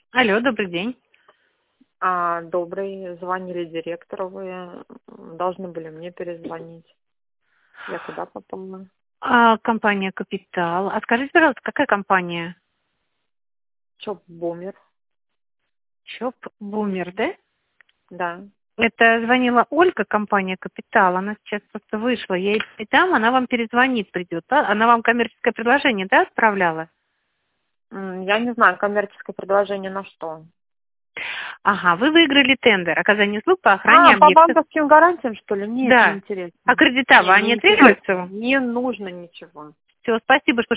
Алло, добрый день. Добрый. Звонили директору. Вы должны были мне перезвонить. Я куда попала? Компания «Капитал». А скажите, пожалуйста, какая компания? Чоп Бумер. ЧОП Бумер, да? Да. Это звонила Ольга, компания «Капитал». Она сейчас просто вышла. Я ей передам, она вам перезвонит, придет. Да? Она вам коммерческое предложение, да, отправляла? Я не знаю, коммерческое предложение на что? Ага, вы выиграли тендер «Оказание услуг по охране По объектов». банковским гарантиям, что ли? Нет, не Да. интересно. А Не кредитование интересно. требуется вам? Не нужно ничего. Все, спасибо, что